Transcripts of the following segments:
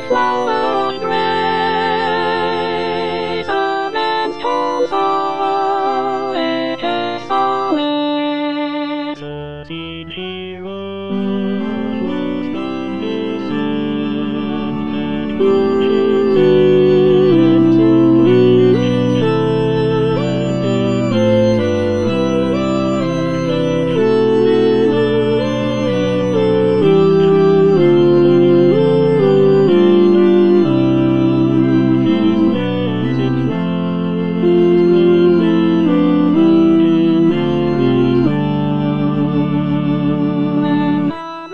flower of grace, a man's whole soul it is solace. The seed he rose was from his sin, and good his sin, so will his end. In his heart the truly learned is true. His message flows from heaven in Mary's home. And God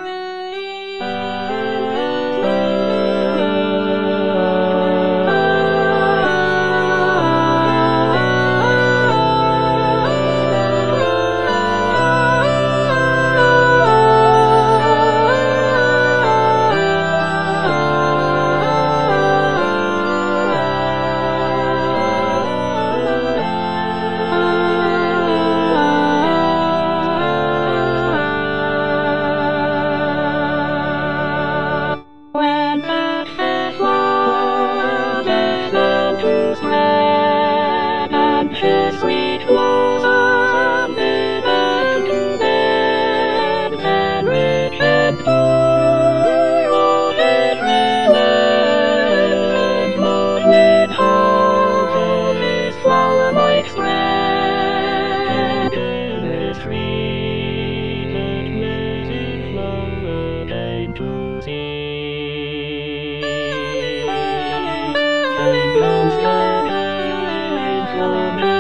when that faith love began to spread, and his sweet blossom began to bed, then rich and poor all had relent, and Lord with hope his flower might spread. In the tree that blazing flower came to see, came down straight from